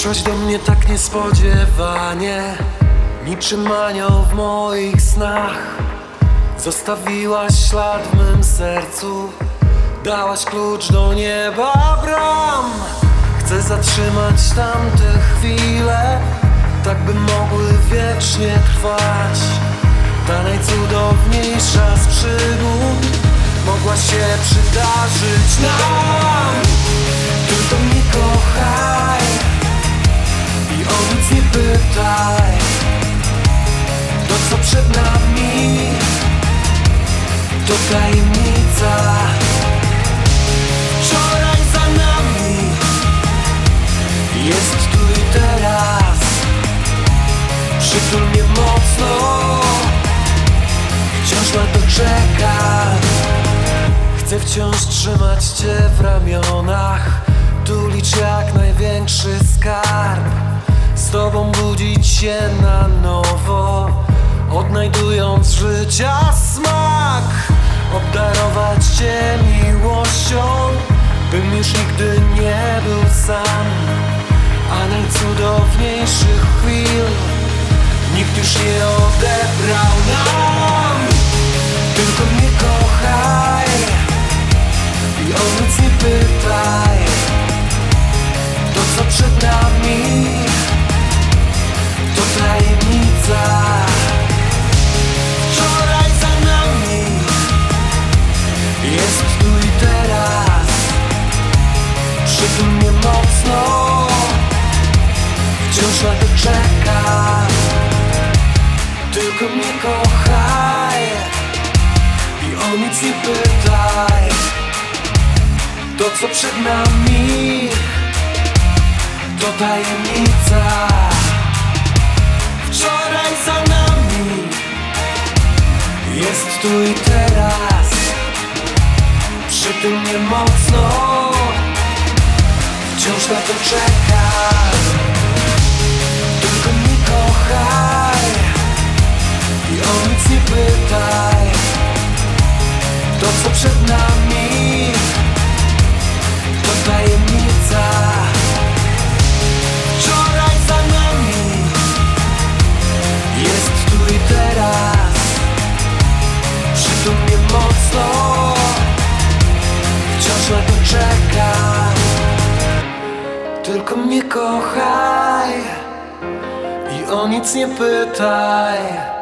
Przyszłaś do mnie tak niespodziewanie, niczym anioł w moich snach. Zostawiłaś ślad w mym sercu, dałaś klucz do nieba bram. Chcę zatrzymać tamte chwile, tak by mogły wiecznie trwać. Ta najcudowniejsza z przygód mogła się przydarzyć nam. Tylko mnie kochaj i o nic nie pytaj. To co przed nami to tajemnica. Wczoraj za nami jest tu i teraz. Przytul mnie mocno, wciąż na to czekam. Chcę wciąż trzymać cię w ramionach, tulić jak największy skarb. Z tobą budzić się na nowo, odnajdując życia smak. Obdarować cię miłością, bym już nigdy nie był sam. A najcudowniejszych chwil nikt już nie odebrał nam. Tylko mnie kochaj i o nic nie pytaj. To co przed nami to tajemnica. Wczoraj za nami jest tu i teraz. Przytul mnie mocno, wciąż na to czekam. Tylko mnie kochaj i o nic nie pytaj. To co przed nami to tajemnica. Wczoraj za nami jest tu i teraz. Przytul mnie mocno, wciąż na to czekam. Tylko mnie kochaj i o nic nie pytaj. To co przed nami to tajemnica. Wczoraj za nami jest tu i teraz. Przytul mnie mocno, wciąż na to czekam. Tylko mnie kochaj i o nic nie pytaj.